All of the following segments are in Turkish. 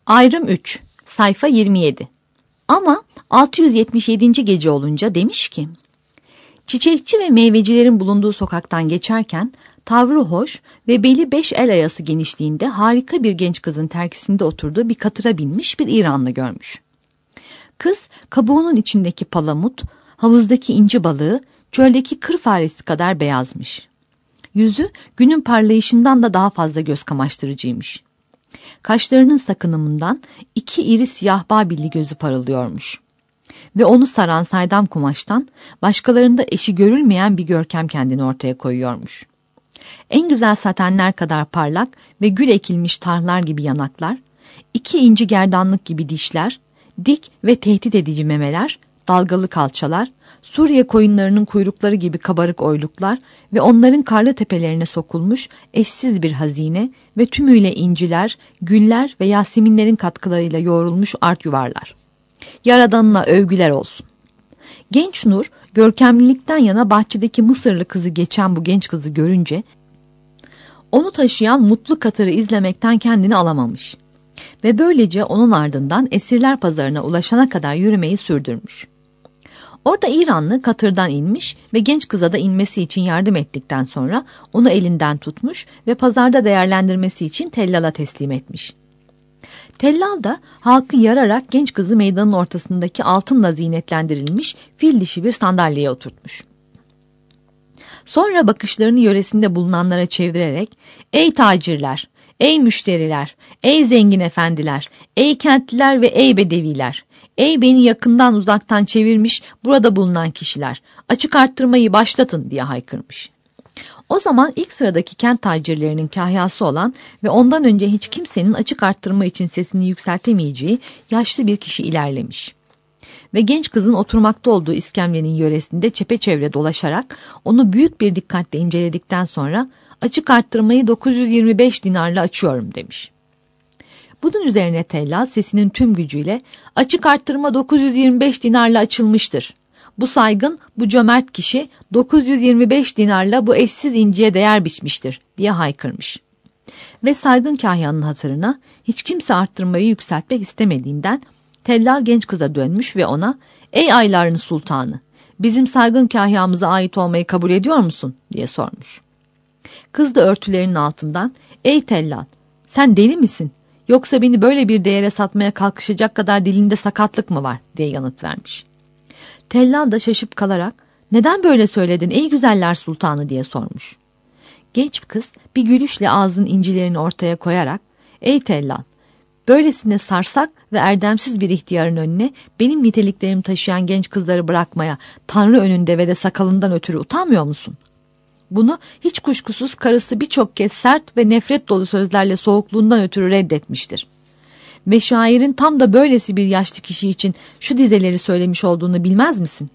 Ayrım 3, sayfa 27. Ama 677. gece olunca demiş ki, çiçekçi ve meyvecilerin bulunduğu sokaktan geçerken tavrı hoş ve beli 5 el ayası genişliğinde harika bir genç kızın terkisinde oturduğu bir katıra binmiş bir İranlı görmüş. Kız kabuğunun içindeki palamut, havuzdaki inci balığı, çöldeki kır faresi kadar beyazmış. Yüzü günün parlayışından da daha fazla göz kamaştırıcıymış. Kaşlarının sakınımından 2 iri siyah babilli gözü parıldıyormuş. Ve onu saran saydam kumaştan başkalarında eşi görülmeyen bir görkem kendini ortaya koyuyormuş. En güzel satenler kadar parlak ve gül ekilmiş tarhlar gibi yanaklar, 2 inci gerdanlık gibi dişler, dik ve tehdit edici memeler, dalgalı kalçalar, Suriye koyunlarının kuyrukları gibi kabarık oyluklar ve onların karlı tepelerine sokulmuş eşsiz bir hazine ve tümüyle inciler, güller ve yaseminlerin katkılarıyla yoğrulmuş art yuvarlar. Yaradanına övgüler olsun. Genç Nur, görkemlilikten yana bahçedeki Mısırlı kızı geçen bu genç kızı görünce, onu taşıyan mutlu katırı izlemekten kendini alamamış. Ve böylece onun ardından esirler pazarına ulaşana kadar yürümeyi sürdürmüş. Orada İranlı katırdan inmiş ve genç kıza da inmesi için yardım ettikten sonra onu elinden tutmuş ve pazarda değerlendirmesi için tellala teslim etmiş. Tellal da halkı yararak genç kızı meydanın ortasındaki altınla zinetlendirilmiş fil dişi bir sandalyeye oturtmuş. Sonra bakışlarını yöresinde bulunanlara çevirerek, "Ey tacirler, ey müşteriler, ey zengin efendiler, ey kentliler ve ey bedeviler, ey beni yakından uzaktan çevirmiş burada bulunan kişiler, açık arttırmayı başlatın" diye haykırmış. O zaman ilk sıradaki kent tacirlerinin kahyası olan ve ondan önce hiç kimsenin açık arttırma için sesini yükseltemeyeceği yaşlı bir kişi ilerlemiş. Ve genç kızın oturmakta olduğu iskemlenin yöresinde çepeçevre dolaşarak onu büyük bir dikkatle inceledikten sonra açık arttırmayı 925 dinarla açıyorum demiş. Bunun üzerine tellal sesinin tüm gücüyle açık arttırma 925 dinarla açılmıştır. Bu saygın, bu cömert kişi 925 dinarla bu eşsiz inciye değer biçmiştir diye haykırmış. Ve saygın kahyanın hatırına hiç kimse arttırmayı yükseltmek istemediğinden tellal genç kıza dönmüş ve ona "Ey ayların sultanı, bizim saygın kahyamıza ait olmayı kabul ediyor musun?" diye sormuş. Kız da örtülerinin altından "Ey tellal, sen deli misin? Yoksa beni böyle bir değere satmaya kalkışacak kadar dilinde sakatlık mı var?" diye yanıt vermiş. Tellal da şaşıp kalarak "Neden böyle söyledin ey güzeller sultanı?" diye sormuş. Genç kız bir gülüşle ağzının incilerini ortaya koyarak "Ey tellal, böylesine sarsak ve erdemsiz bir ihtiyarın önüne benim niteliklerimi taşıyan genç kızları bırakmaya Tanrı önünde ve de sakalından ötürü utanmıyor musun?" Bunu hiç kuşkusuz karısı birçok kez sert ve nefret dolu sözlerle soğukluğundan ötürü reddetmiştir. Ve şairin tam da böylesi bir yaşlı kişi için şu dizeleri söylemiş olduğunu bilmez misin?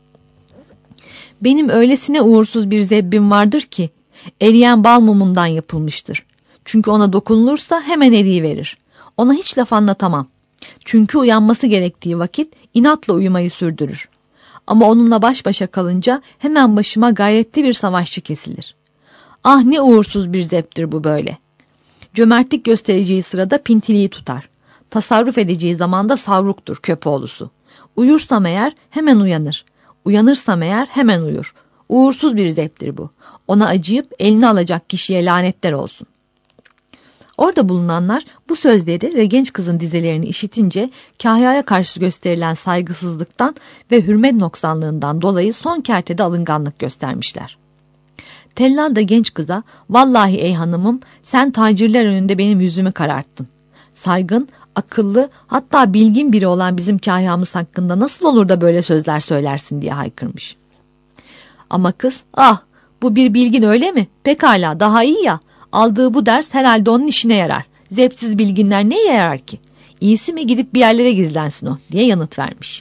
"Benim öylesine uğursuz bir zebbim vardır ki eriyen bal mumundan yapılmıştır. Çünkü ona dokunulursa hemen eriyiverir. Ona hiç laf anlatamam. Çünkü uyanması gerektiği vakit inatla uyumayı sürdürür. Ama onunla baş başa kalınca hemen başıma gayretli bir savaşçı kesilir. Ah ne uğursuz bir zeptir bu böyle. Cömertlik göstereceği sırada pintiliği tutar. Tasarruf edeceği zamanda savruktur köpoğlusu. Uyursam eğer hemen uyanır. Uyanırsam eğer hemen uyur. Uğursuz bir zeptir bu. Ona acıyıp elini alacak kişiye lanetler olsun." Orada bulunanlar bu sözleri ve genç kızın dizelerini işitince kahyaya karşı gösterilen saygısızlıktan ve hürmet noksanlığından dolayı son kertede alınganlık göstermişler. Tellal da genç kıza "Vallahi ey hanımım, sen tacirler önünde benim yüzümü kararttın. Saygın, akıllı, hatta bilgin biri olan bizim kahyamız hakkında nasıl olur da böyle sözler söylersin?" diye haykırmış. Ama kız "Ah, bu bir bilgin öyle mi? Pekala, daha iyi ya. Aldığı bu ders herhalde onun işine yarar. Zevksiz bilginler neye yarar ki? İyisi mi gidip bir yerlere gizlensin o?" diye yanıt vermiş.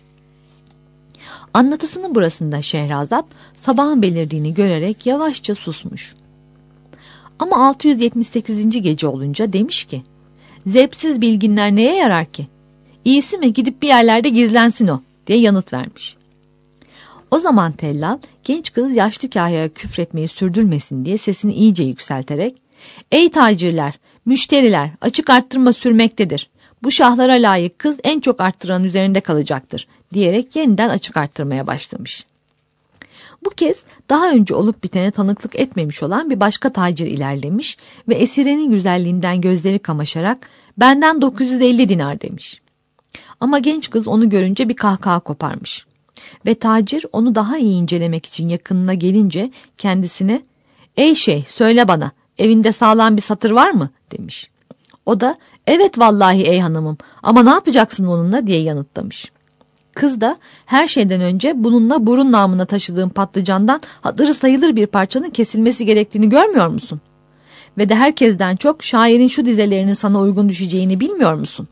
Anlatısının burasında Şehrazat sabahın belirdiğini görerek yavaşça susmuş. Ama 678. gece olunca demiş ki "Zevksiz bilginler neye yarar ki? İyisi mi gidip bir yerlerde gizlensin o?" diye yanıt vermiş. O zaman tellal genç kız yaşlı kahyaya küfretmeyi sürdürmesin diye sesini iyice yükselterek "Ey tacirler, müşteriler, açık arttırma sürmektedir. Bu şahlara layık kız en çok arttıranın üzerinde kalacaktır diyerek yeniden açık arttırmaya başlamış. Bu kez daha önce olup bitene tanıklık etmemiş olan bir başka tacir ilerlemiş ve esirenin güzelliğinden gözleri kamaşarak benden 950 dinar demiş. Ama genç kız onu görünce bir kahkaha koparmış. Ve tacir onu daha iyi incelemek için yakınına gelince kendisine "Ey şey, söyle bana, evinde sağlam bir satır var mı?" demiş. O da "Evet vallahi ey hanımım, ama ne yapacaksın onunla?" diye yanıtlamış. Kız da "Her şeyden önce bununla burun namına taşıdığım patlıcandan hatırı sayılır bir parçanın kesilmesi gerektiğini görmüyor musun? Ve de herkesten çok şairin şu dizelerinin sana uygun düşeceğini bilmiyor musun?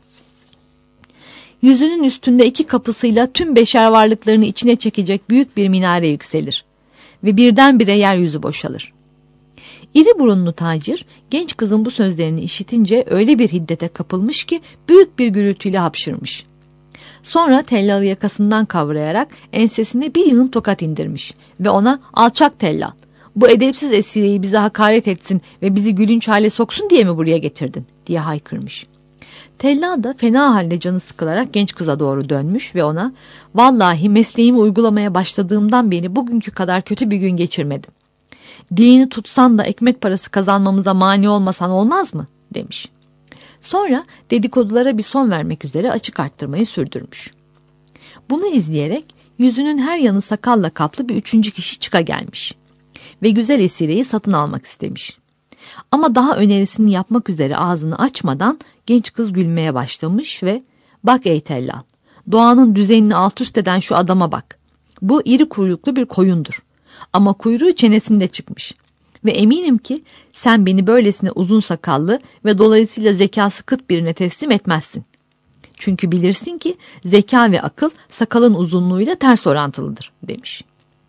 Yüzünün üstünde 2 kapısıyla tüm beşer varlıklarını içine çekecek büyük bir minare yükselir ve birdenbire yeryüzü boşalır." İri burunlu tacir genç kızın bu sözlerini işitince öyle bir hiddete kapılmış ki büyük bir gürültüyle hapşırmış. Sonra tellalı yakasından kavrayarak ensesine bir yığın tokat indirmiş ve ona "Alçak tellal, bu edepsiz esireyi bize hakaret etsin ve bizi gülünç hale soksun diye mi buraya getirdin?" diye haykırmış. Tellal da fena halde canı sıkılarak genç kıza doğru dönmüş ve ona "Vallahi mesleğimi uygulamaya başladığımdan beri bugünkü kadar kötü bir gün geçirmedim. Dilini tutsan da ekmek parası kazanmamıza mani olmasan olmaz mı?" demiş. Sonra dedikodulara bir son vermek üzere açık arttırmayı sürdürmüş. Bunu izleyerek yüzünün her yanı sakalla kaplı bir 3. kişi çıka gelmiş ve güzel esireyi satın almak istemiş. Ama daha önerisini yapmak üzere ağzını açmadan genç kız gülmeye başlamış ve "Bak ey tellal, doğanın düzenini alt üst eden şu adama bak. Bu iri kuyruklu bir koyundur. Ama kuyruğu çenesinde çıkmış. Ve eminim ki sen beni böylesine uzun sakallı ve dolayısıyla zekası kıt birine teslim etmezsin. Çünkü bilirsin ki zeka ve akıl sakalın uzunluğuyla ters orantılıdır," demiş.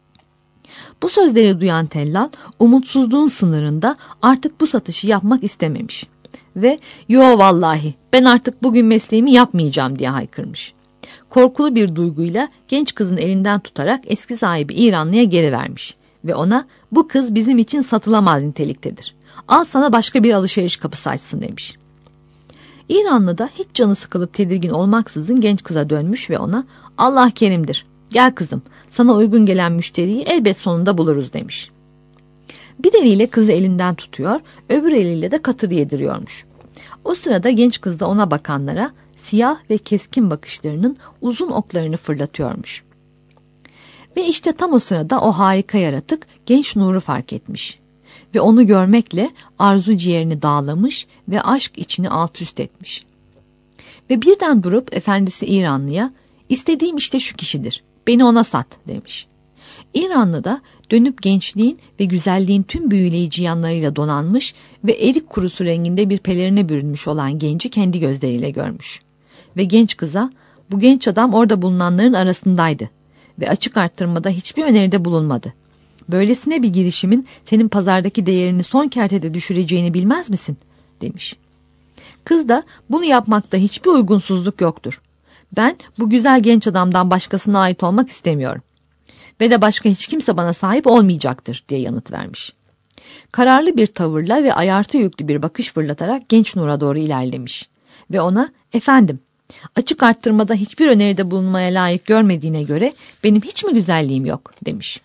Bu sözleri duyan tellal umutsuzluğun sınırında artık bu satışı yapmak istememiş. Ve "Yo vallahi ben artık bugün mesleğimi yapmayacağım," diye haykırmış. Korkulu bir duyguyla genç kızın elinden tutarak eski sahibi İranlı'ya geri vermiş ve ona "Bu kız bizim için satılamaz niteliktedir. Al sana başka bir alışveriş kapısı açsın," demiş. İranlı da hiç canı sıkılıp tedirgin olmaksızın genç kıza dönmüş ve ona "Allah kerimdir. Gel kızım, sana uygun gelen müşteriyi elbet sonunda buluruz," demiş. Bir eliyle kızı elinden tutuyor, öbür eliyle de katır yediriyormuş. O sırada genç kız da ona bakanlara siyah ve keskin bakışlarının uzun oklarını fırlatıyormuş. Ve işte tam o sırada o harika yaratık genç Nur'u fark etmiş. Ve onu görmekle arzu ciğerini dağlamış ve aşk içini alt üst etmiş. Ve birden durup efendisi İranlıya "İstediğim işte şu kişidir, beni ona sat," demiş. İranlı da dönüp gençliğin ve güzelliğin tüm büyüleyici yanlarıyla donanmış ve erik kurusu renginde bir pelerine bürünmüş olan genci kendi gözleriyle görmüş. Ve genç kıza "Bu genç adam orada bulunanların arasındaydı ve açık arttırmada hiçbir öneride bulunmadı. Böylesine bir girişimin senin pazardaki değerini son kertede düşüreceğini bilmez misin?" demiş. Kız da "Bunu yapmakta hiçbir uygunsuzluk yoktur. Ben bu güzel genç adamdan başkasına ait olmak istemiyorum. Ve de başka hiç kimse bana sahip olmayacaktır," diye yanıt vermiş. Kararlı bir tavırla ve ayartı yüklü bir bakış fırlatarak genç Nur'a doğru ilerlemiş. Ve ona "Efendim, açık arttırmada hiçbir öneride bulunmaya layık görmediğine göre benim hiç mi güzelliğim yok?" demiş.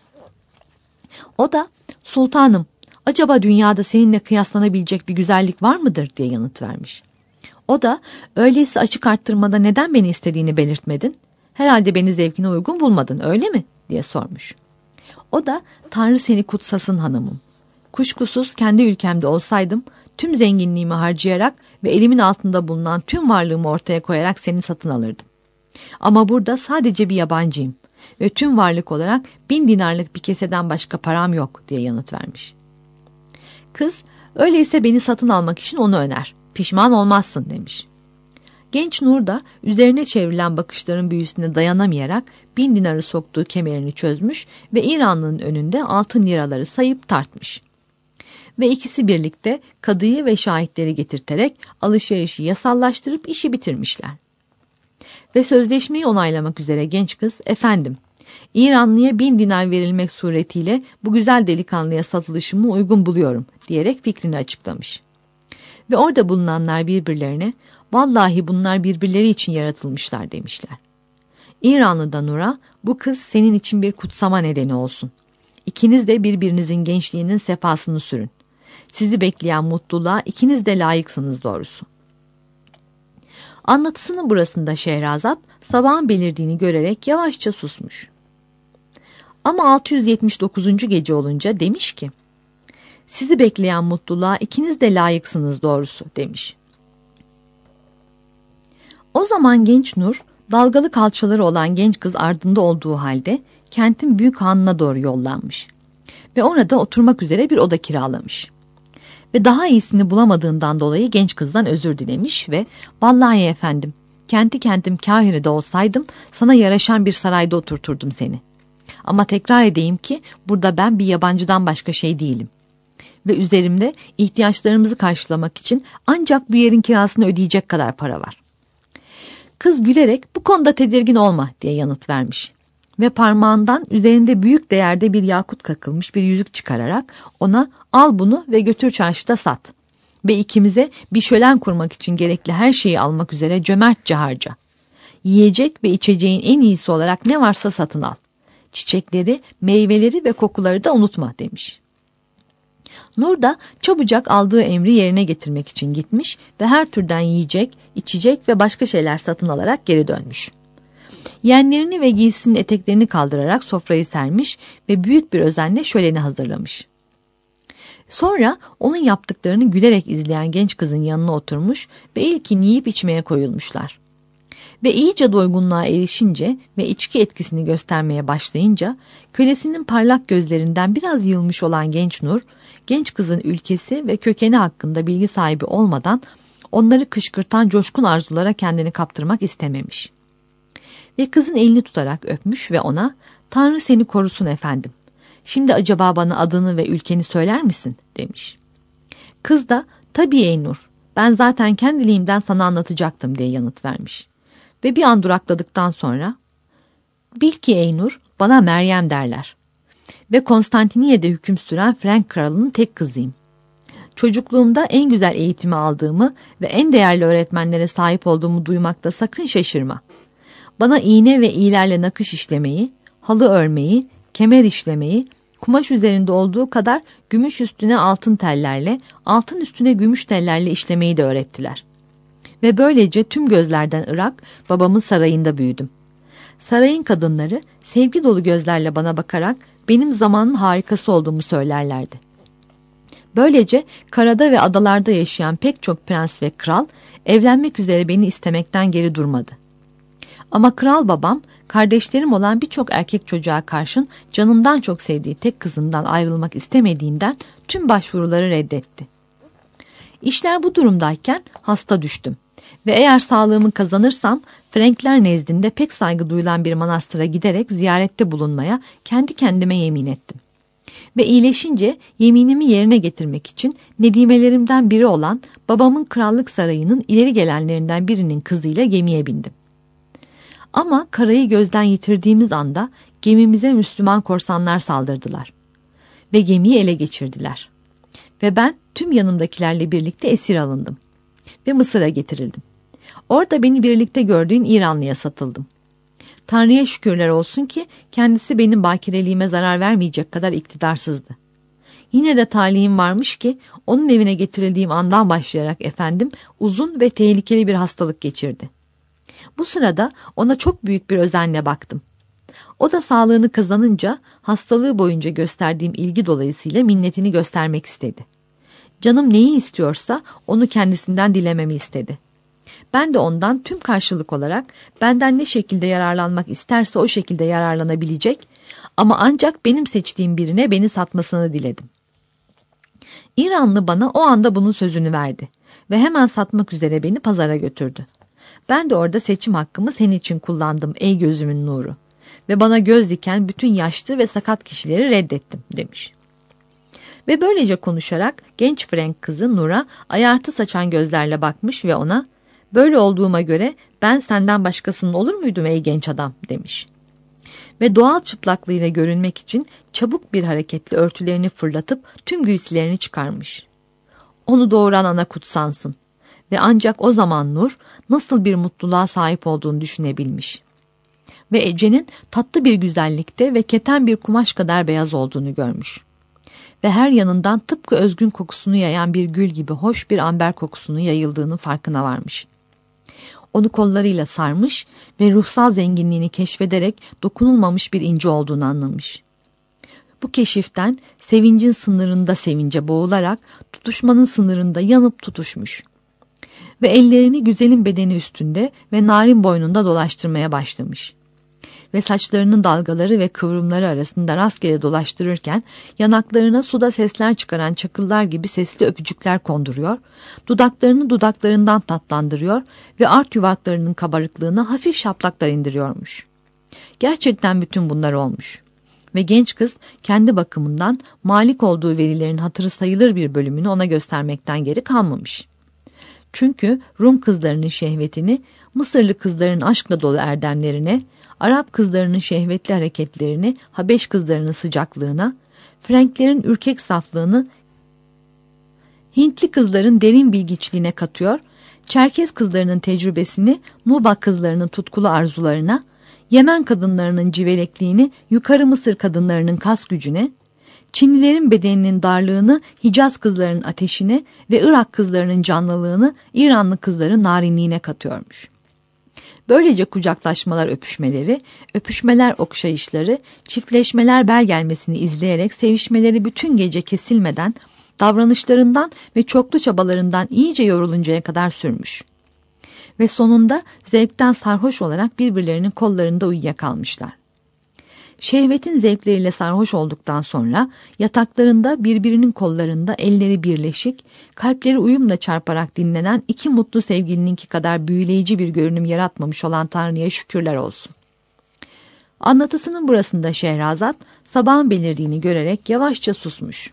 O da "Sultanım, acaba dünyada seninle kıyaslanabilecek bir güzellik var mıdır?" diye yanıt vermiş. O da "Öyleyse açık arttırmada neden beni istediğini belirtmedin? Herhalde beni zevkine uygun bulmadın, öyle mi?" diye sormuş. O da "Tanrı seni kutsasın hanımım. Kuşkusuz kendi ülkemde olsaydım tüm zenginliğimi harcayarak ve elimin altında bulunan tüm varlığımı ortaya koyarak seni satın alırdım. Ama burada sadece bir yabancıyım ve tüm varlık olarak 1000 dinarlık bir keseden başka param yok," diye yanıt vermiş. Kız "Öyleyse beni satın almak için onu öner. Pişman olmazsın," demiş. Genç Nur da üzerine çevrilen bakışların büyüsüne dayanamayarak 1000 dinarı soktuğu kemerini çözmüş ve İranlı'nın önünde altın liraları sayıp tartmış. Ve ikisi birlikte kadıyı ve şahitleri getirterek alışverişi yasallaştırıp işi bitirmişler. Ve sözleşmeyi onaylamak üzere genç kız "Efendim, İranlı'ya 1000 dinar verilmek suretiyle bu güzel delikanlıya satılışımı uygun buluyorum," diyerek fikrini açıklamış. Ve orada bulunanlar birbirlerine Vallahi bunlar birbirleri için yaratılmışlar demişler. İranlı da Nur'a, bu kız senin için bir kutsama nedeni olsun. İkiniz de birbirinizin gençliğinin sefasını sürün. Sizi bekleyen mutluluğa ikiniz de layıksınız doğrusu. Anlatısının burasında Şehrazat sabahın belirdiğini görerek yavaşça susmuş. Ama 679. gece olunca demiş ki, sizi bekleyen mutluluğa ikiniz de layıksınız doğrusu demiş. O zaman genç Nur, dalgalı kalçaları olan genç kız ardında olduğu halde kentin büyük hanına doğru yollanmış ve orada oturmak üzere bir oda kiralamış. Ve daha iyisini bulamadığından dolayı genç kızdan özür dilemiş ve vallahi efendim, kentim Kahire'de olsaydım sana yaraşan bir sarayda oturturdum seni. Ama tekrar edeyim ki burada ben bir yabancıdan başka şey değilim. Ve üzerimde ihtiyaçlarımızı karşılamak için ancak bu yerin kirasını ödeyecek kadar para var. Kız gülerek bu konuda tedirgin olma diye yanıt vermiş. Ve parmağından üzerinde büyük değerde bir yakut kakılmış bir yüzük çıkararak ona al bunu ve götür çarşıda sat. Ve ikimize bir şölen kurmak için gerekli her şeyi almak üzere cömertçe harca. Yiyecek ve içeceğin en iyisi olarak ne varsa satın al. Çiçekleri, meyveleri ve kokuları da unutma demiş. Nur da çabucak aldığı emri yerine getirmek için gitmiş ve her türden yiyecek, içecek ve başka şeyler satın alarak geri dönmüş. Yeğenlerini ve giysisinin eteklerini kaldırarak sofrayı sermiş ve büyük bir özenle şöleni hazırlamış. Sonra onun yaptıklarını gülerek izleyen genç kızın yanına oturmuş ve ilkin yiyip içmeye koyulmuşlar. Ve iyice doygunluğa erişince ve içki etkisini göstermeye başlayınca kölesinin parlak gözlerinden biraz yılmış olan genç Nur, genç kızın ülkesi ve kökeni hakkında bilgi sahibi olmadan onları kışkırtan coşkun arzulara kendini kaptırmak istememiş. Ve kızın elini tutarak öpmüş ve ona "Tanrı seni korusun efendim. Şimdi acaba bana adını ve ülkeni söyler misin?" demiş. Kız da "Tabii ey Nur, ben zaten kendiliğimden sana anlatacaktım" diye yanıt vermiş. Ve bir an durakladıktan sonra "Bil ki ey Nur, bana Meryem derler. Ve Konstantiniye'de hüküm süren Frank kralının tek kızıyım. Çocukluğumda en güzel eğitimi aldığımı ve en değerli öğretmenlere sahip olduğumu duymakta sakın şaşırma. Bana iğne ve iğlerle nakış işlemeyi, halı örmeyi, kemer işlemeyi, kumaş üzerinde olduğu kadar gümüş üstüne altın tellerle, altın üstüne gümüş tellerle işlemeyi de öğrettiler. Ve böylece tüm gözlerden ırak babamın sarayında büyüdüm. Sarayın kadınları sevgi dolu gözlerle bana bakarak benim zamanın harikası olduğumu söylerlerdi. Böylece karada ve adalarda yaşayan pek çok prens ve kral evlenmek üzere beni istemekten geri durmadı. Ama kral babam kardeşlerim olan birçok erkek çocuğa karşın canından çok sevdiği tek kızından ayrılmak istemediğinden tüm başvuruları reddetti. İşler bu durumdayken hasta düştüm ve eğer sağlığımı kazanırsam Frankler nezdinde pek saygı duyulan bir manastıra giderek ziyarette bulunmaya kendi kendime yemin ettim. Ve iyileşince yeminimi yerine getirmek için nedimelerimden biri olan babamın krallık sarayının ileri gelenlerinden birinin kızıyla gemiye bindim. Ama karayı gözden yitirdiğimiz anda gemimize Müslüman korsanlar saldırdılar ve gemiyi ele geçirdiler. Ve ben tüm yanımdakilerle birlikte esir alındım ve Mısır'a getirildim. Orada beni birlikte gördüğün İranlıya satıldım. Tanrı'ya şükürler olsun ki kendisi benim bakireliğime zarar vermeyecek kadar iktidarsızdı. Yine de talihim varmış ki onun evine getirildiğim andan başlayarak efendim uzun ve tehlikeli bir hastalık geçirdi. Bu sırada ona çok büyük bir özenle baktım. O da sağlığını kazanınca hastalığı boyunca gösterdiğim ilgi dolayısıyla minnetini göstermek istedi. Canım neyi istiyorsa onu kendisinden dilememi istedi. Ben de ondan tüm karşılık olarak benden ne şekilde yararlanmak isterse o şekilde yararlanabilecek ama ancak benim seçtiğim birine beni satmasını diledim. İranlı bana o anda bunun sözünü verdi ve hemen satmak üzere beni pazara götürdü. Ben de orada seçim hakkımı senin için kullandım ey gözümün nuru ve bana göz diken bütün yaşlı ve sakat kişileri reddettim demiş. Ve böylece konuşarak genç Frank kızı Nur'a ayartı saçan gözlerle bakmış ve ona böyle olduğuma göre ben senden başkasının olur muydum ey genç adam demiş. Ve doğal çıplaklığıyla görünmek için çabuk bir hareketle örtülerini fırlatıp tüm giysilerini çıkarmış. Onu doğuran ana kutsansın ve ancak o zaman Nur nasıl bir mutluluğa sahip olduğunu düşünebilmiş. Ve Ece'nin tatlı bir güzellikte ve keten bir kumaş kadar beyaz olduğunu görmüş. Ve her yanından tıpkı özgün kokusunu yayan bir gül gibi hoş bir amber kokusunun yayıldığının farkına varmış. Onu kollarıyla sarmış ve ruhsal zenginliğini keşfederek dokunulmamış bir inci olduğunu anlamış. Bu keşiften sevincin sınırında sevince boğularak tutuşmanın sınırında yanıp tutuşmuş. Ve ellerini güzelin bedeni üstünde ve narin boynunda dolaştırmaya başlamış. Ve saçlarının dalgaları ve kıvrımları arasında rastgele dolaştırırken yanaklarına suda sesler çıkaran çakıllar gibi sesli öpücükler konduruyor, dudaklarını dudaklarından tatlandırıyor ve art yuvaklarının kabarıklığına hafif şaplaklar indiriyormuş. Gerçekten bütün bunlar olmuş. Ve genç kız kendi bakımından malik olduğu verilerin hatırı sayılır bir bölümünü ona göstermekten geri kalmamış. Çünkü Rum kızlarının şehvetini, Mısırlı kızların aşkla dolu erdemlerine, Arap kızlarının şehvetli hareketlerini, Habeş kızlarının sıcaklığına, Frenklerin ürkek saflığını, Hintli kızların derin bilgiçliğine katıyor, Çerkez kızlarının tecrübesini, Nuba kızlarının tutkulu arzularına, Yemen kadınlarının civelekliğini, Yukarı Mısır kadınlarının kas gücüne, Çinlilerin bedeninin darlığını Hicaz kızlarının ateşine ve Irak kızlarının canlılığını İranlı kızların narinliğine katıyormuş. Böylece kucaklaşmalar öpüşmeleri, öpüşmeler okşayışları, çiftleşmeler bel gelmesini izleyerek sevişmeleri bütün gece kesilmeden, davranışlarından ve çoklu çabalarından iyice yoruluncaya kadar sürmüş. Ve sonunda zevkten sarhoş olarak birbirlerinin kollarında uyuyakalmışlar. Şehvetin zevkleriyle sarhoş olduktan sonra yataklarında birbirinin kollarında elleri birleşik, kalpleri uyumla çarparak dinlenen iki mutlu sevgilininki kadar büyüleyici bir görünüm yaratmamış olan Tanrı'ya şükürler olsun. Anlatısının burasında Şehrazat sabahın belirdiğini görerek yavaşça susmuş.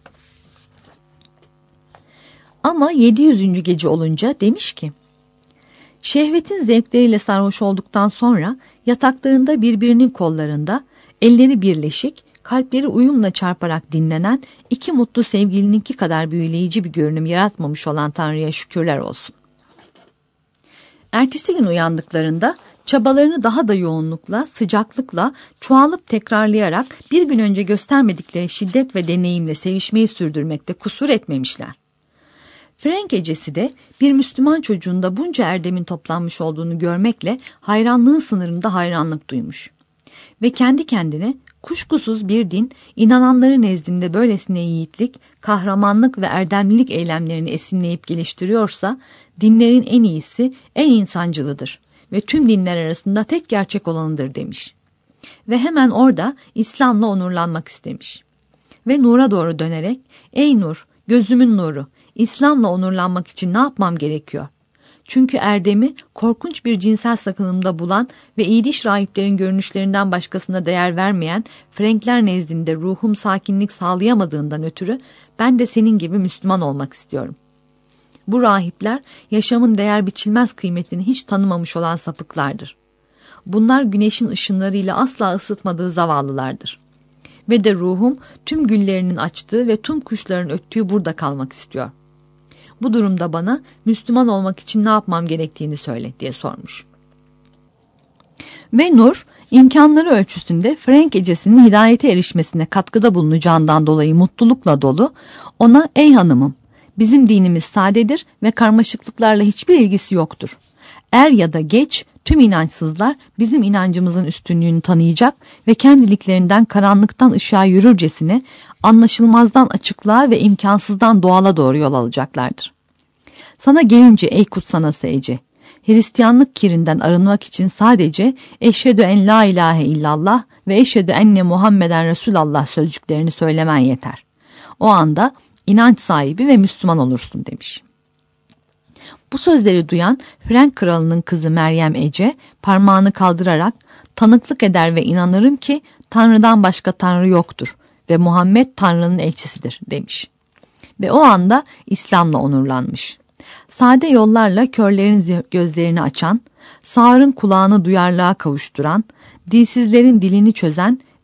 Ama 700. gece olunca demiş ki, şehvetin zevkleriyle sarhoş olduktan sonra yataklarında birbirinin kollarında, elleri birleşik, kalpleri uyumla çarparak dinlenen iki mutlu sevgilininki kadar büyüleyici bir görünüm yaratmamış olan Tanrı'ya şükürler olsun. Ertesi gün uyandıklarında çabalarını daha da yoğunlukla, sıcaklıkla, çoğalıp tekrarlayarak bir gün önce göstermedikleri şiddet ve deneyimle sevişmeyi sürdürmekte kusur etmemişler. Frenk Ecesi de bir Müslüman çocuğunda bunca erdemin toplanmış olduğunu görmekle hayranlığın sınırında hayranlık duymuş. Ve kendi kendine kuşkusuz bir din inananları nezdinde böylesine yiğitlik, kahramanlık ve erdemlilik eylemlerini esinleyip geliştiriyorsa dinlerin en iyisi, en insancılıdır ve tüm dinler arasında tek gerçek olanıdır demiş. Ve hemen orada İslam'la onurlanmak istemiş. Ve Nur'a doğru dönerek, ey Nur, gözümün nuru, İslam'la onurlanmak için ne yapmam gerekiyor? Çünkü erdemi korkunç bir cinsel sakınımda bulan ve İyidiş rahiplerin görünüşlerinden başkasına değer vermeyen Frenkler nezdinde ruhum sakinlik sağlayamadığından ötürü ben de senin gibi Müslüman olmak istiyorum. Bu rahipler yaşamın değer biçilmez kıymetini hiç tanımamış olan sapıklardır. Bunlar güneşin ışınlarıyla asla ısıtmadığı zavallılardır. Ve de ruhum tüm güllerinin açtığı ve tüm kuşların öttüğü burada kalmak istiyor. Bu durumda bana Müslüman olmak için ne yapmam gerektiğini söyle diye sormuş. Ve Nur imkanları ölçüsünde Frenk Ecesi'nin hidayete erişmesine katkıda bulunacağından dolayı mutlulukla dolu ona ey hanımım bizim dinimiz sadedir ve karmaşıklıklarla hiçbir ilgisi yoktur. Er ya da geç tüm inançsızlar bizim inancımızın üstünlüğünü tanıyacak ve kendiliklerinden karanlıktan ışığa yürürcesine anlaşılmazdan açıklığa ve imkansızdan doğala doğru yol alacaklardır. Sana gelince ey kutsanası Ece, Hristiyanlık kirinden arınmak için sadece eşhedü en la ilahe illallah ve eşhedü enne Muhammeden Resulallah sözcüklerini söylemen yeter. O anda inanç sahibi ve Müslüman olursun demiş. Bu sözleri duyan Frenk kralının kızı Meryem Ece parmağını kaldırarak tanıklık eder ve inanırım ki Tanrı'dan başka Tanrı yoktur ve Muhammed Tanrı'nın elçisidir demiş. Ve o anda İslam'la onurlanmış. Sade yollarla körlerin gözlerini açan, sağırın kulağını duyarlılığa kavuşturan, dilsizlerin dilini çözen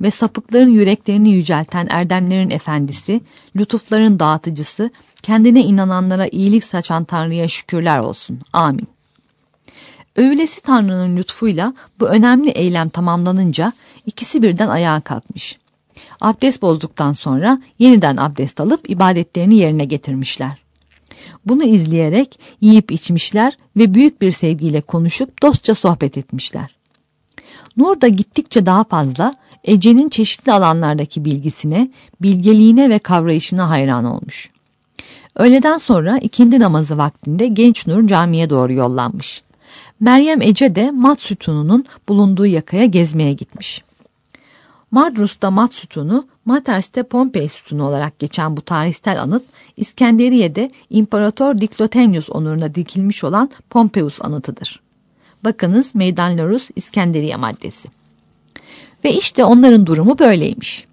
ve sapıkların yüreklerini yücelten erdemlerin efendisi, lütufların dağıtıcısı, kendine inananlara iyilik saçan Tanrı'ya şükürler olsun. Amin. Övülesi Tanrı'nın lütfuyla bu önemli eylem tamamlanınca ikisi birden ayağa kalkmış. Abdest bozduktan sonra yeniden abdest alıp ibadetlerini yerine getirmişler. Bunu izleyerek yiyip içmişler ve büyük bir sevgiyle konuşup dostça sohbet etmişler. Nur da gittikçe daha fazla Ece'nin çeşitli alanlardaki bilgisine, bilgeliğine ve kavrayışına hayran olmuş. Öğleden sonra ikindi namazı vaktinde genç Nur camiye doğru yollanmış. Meryem Ece de mat sütununun bulunduğu yakaya gezmeye gitmiş. Madrus'ta mat sütunu, Maters'te Pompei sütunu olarak geçen bu tarihsel anıt, İskenderiye'de İmparator Diklotenyus onuruna dikilmiş olan Pompeius anıtıdır. Bakınız Meydan Larus İskenderiye maddesi. Ve işte onların durumu böyleymiş.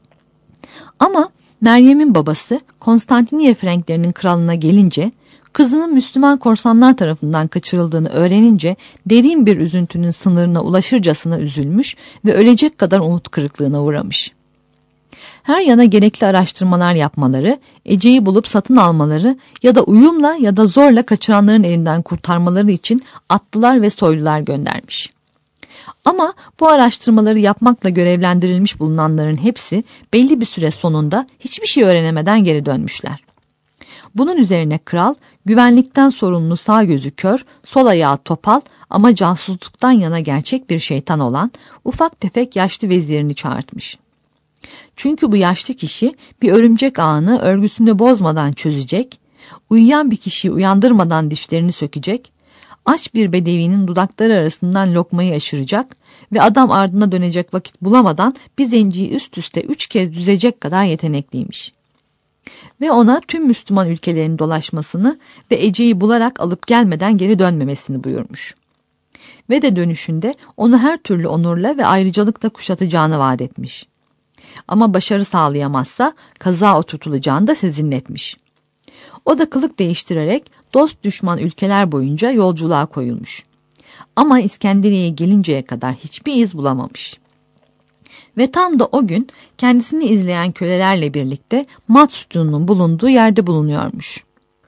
Ama Meryem'in babası Konstantiniye Frenklerinin kralına gelince, kızının Müslüman korsanlar tarafından kaçırıldığını öğrenince derin bir üzüntünün sınırına ulaşırcasına üzülmüş ve ölecek kadar umut kırıklığına uğramış. Her yana gerekli araştırmalar yapmaları, Ece'yi bulup satın almaları ya da uyumla ya da zorla kaçıranların elinden kurtarmaları için atlılar ve soylular göndermiş. Ama bu araştırmaları yapmakla görevlendirilmiş bulunanların hepsi belli bir süre sonunda hiçbir şey öğrenemeden geri dönmüşler. Bunun üzerine kral, güvenlikten sorumlu sağ gözü kör, sol ayağı topal ama casusluktan yana gerçek bir şeytan olan ufak tefek yaşlı vezirini çağırtmış. Çünkü bu yaşlı kişi bir örümcek ağını örgüsünde bozmadan çözecek, uyuyan bir kişiyi uyandırmadan dişlerini sökecek, aç bir bedevinin dudakları arasından lokmayı aşıracak ve adam ardına dönecek vakit bulamadan bir zenciyi üst üste 3 kez düzecek kadar yetenekliymiş. Ve ona tüm Müslüman ülkelerin dolaşmasını ve Ece'yi bularak alıp gelmeden geri dönmemesini buyurmuş. Ve de dönüşünde onu her türlü onurla ve ayrıcalıkla kuşatacağını vaat etmiş. Ama başarı sağlayamazsa kaza oturtulacağını da sezinletmiş. O da kılık değiştirerek dost düşman ülkeler boyunca yolculuğa koyulmuş. Ama İskenderiye'ye gelinceye kadar hiçbir iz bulamamış. Ve tam da o gün kendisini izleyen kölelerle birlikte mat sütununun bulunduğu yerde bulunuyormuş.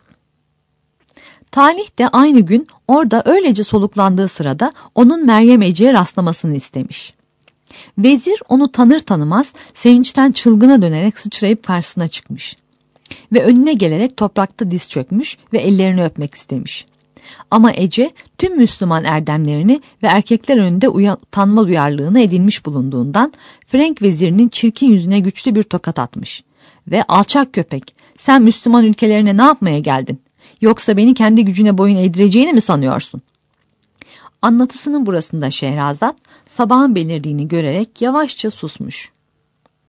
Talih de aynı gün orada öylece soluklandığı sırada onun Meryem Ece'ye rastlamasını istemiş. Vezir onu tanır tanımaz sevinçten çılgına dönerek sıçrayıp karşısına çıkmış. Ve önüne gelerek toprakta diz çökmüş ve ellerini öpmek istemiş. Ama Ece tüm Müslüman erdemlerini ve erkekler önünde utanma duyarlılığını edinmiş bulunduğundan Frank vezirinin çirkin yüzüne güçlü bir tokat atmış. Ve alçak köpek, sen Müslüman ülkelerine ne yapmaya geldin? Yoksa beni kendi gücüne boyun eğdireceğini mi sanıyorsun? Anlatısının burasında Şehrazat sabahın belirdiğini görerek yavaşça susmuş.